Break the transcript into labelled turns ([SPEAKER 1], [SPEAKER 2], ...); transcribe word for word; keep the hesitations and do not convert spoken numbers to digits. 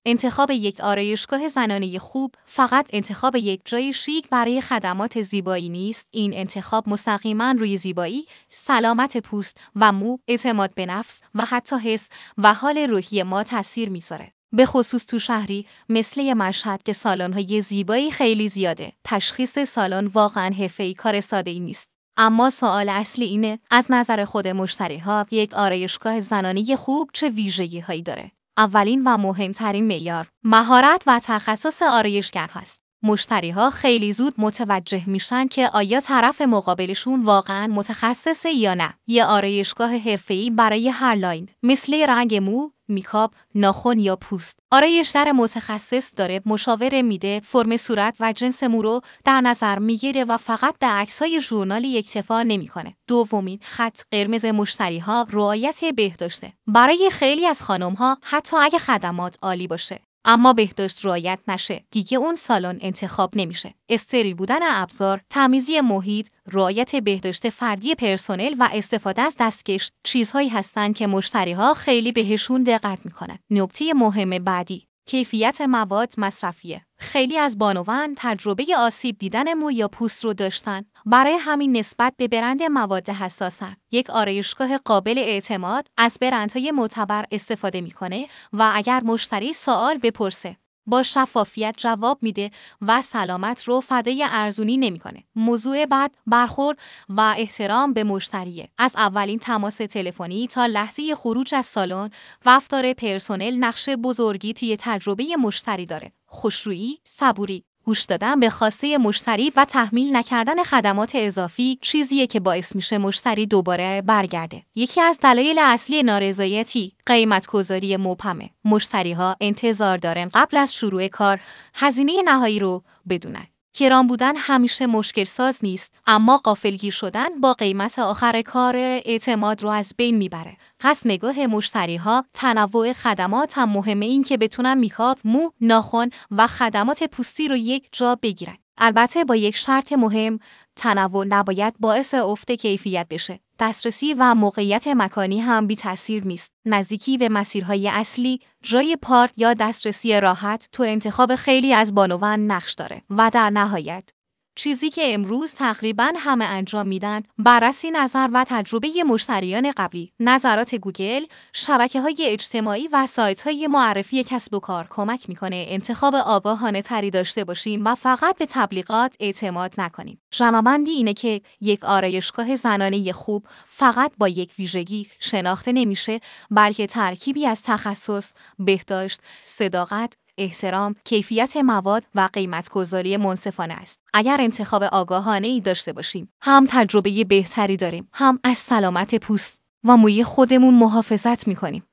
[SPEAKER 1] انتخاب یک آرایشگاه زنانه خوب فقط انتخاب یک جای شیک برای خدمات زیبایی نیست. این انتخاب مستقیما روی زیبایی، سلامت پوست و مو، اعتماد به نفس و حتی حس و حال روحی ما تاثیر میذاره. به خصوص تو شهری مثل مشهد که سالن‌های زیبایی خیلی زیاده. تشخیص سالن واقعاً حرفه‌ای کار ساده‌ای نیست. اما سوال اصلی اینه از نظر خود مشتری‌ها یک آرایشگاه زنانه خوب چه ویژگی‌هایی داره؟ اولین و مهمترین معیار مهارت و تخصص آرایشگر هست. مشتری‌ها خیلی زود متوجه میشن که آیا طرف مقابلشون واقعاً متخصصه یا نه. یه آرایشگاه حرفه‌ای برای هر لاین مثل رنگ مو، میکاپ، ناخن یا پوست. آرایشگر متخصص داره مشاوره میده، فرم صورت و جنس مو رو در نظر میگیره و فقط به عکسای ژورنالی اکتفا نمیکنه. دومین خط قرمز مشتری‌ها رعایت بهداشته. برای خیلی از خانم‌ها حتی اگه خدمات عالی باشه اما بهداشت رعایت نشه، دیگه اون سالن انتخاب نمیشه. استریل بودن ابزار، تمیزی محیط، رعایت بهداشت فردی پرسنل و استفاده از دستکش چیزهایی هستن که مشتری‌ها خیلی بهشون دقت میکنن. نکته مهم بعدی کیفیت مواد مصرفیه. خیلی از بانوان تجربه آسیب دیدن مو یا پوست رو داشتن، برای همین نسبت به برند مواد حساسن. یک آرایشگاه قابل اعتماد از برندهای معتبر استفاده میکنه و اگر مشتری سوال بپرسه با شفافیت جواب میده و سلامت رو فدای ارزونی نمیکنه. موضوع بعد برخورد و احترام به مشتریه. از اولین تماس تلفنی تا لحظه خروج از سالن، رفتار پرسنل نقش بزرگی توی تجربه مشتری داره. خوشرویی، صبوری، گوش دادن به خواسته مشتری و تحمیل نکردن خدمات اضافی چیزیه که باعث میشه مشتری دوباره برگرده. یکی از دلایل اصلی نارضایتی قیمت‌گذاری مبهمه. مشتری‌ها انتظار دارن قبل از شروع کار هزینه نهایی رو بدونن. گران بودن همیشه مشکل ساز نیست، اما غافلگیر شدن با قیمت آخر کار اعتماد رو از بین میبره. پس نگاه مشتری‌ها تنوع خدمات هم مهمه، این که بتونن میکاپ، مو، ناخن و خدمات پوستی رو یک جا بگیرن. البته با یک شرط مهم، تنوع نباید باعث افت کیفیت بشه. دسترسی و موقعیت مکانی هم بی تأثیر نیست. نزدیکی به مسیرهای اصلی، جای پارک یا دسترسی راحت تو انتخاب خیلی از بانوان نقش داره. و در نهایت چیزی که امروز تقریباً همه انجام میدن، بررسی نظر و تجربه مشتریان قبلی. نظرات گوگل، شبکه‌های اجتماعی و سایت‌های معرفی کسب و کار کمک میکنه انتخاب آگاهانه تری داشته باشیم و فقط به تبلیغات اعتماد نکنیم. جمع‌بندی اینه که یک آرایشگاه زنانه خوب فقط با یک ویژگی شناخته نمیشه، بلکه ترکیبی از تخصص، بهداشت، صداقت، احترام، کیفیت مواد و قیمت‌گذاری منصفانه است. اگر انتخاب آگاهانه‌ای داشته باشیم، هم تجربه بهتری داریم، هم از سلامت پوست و موی خودمون محافظت می‌کنیم.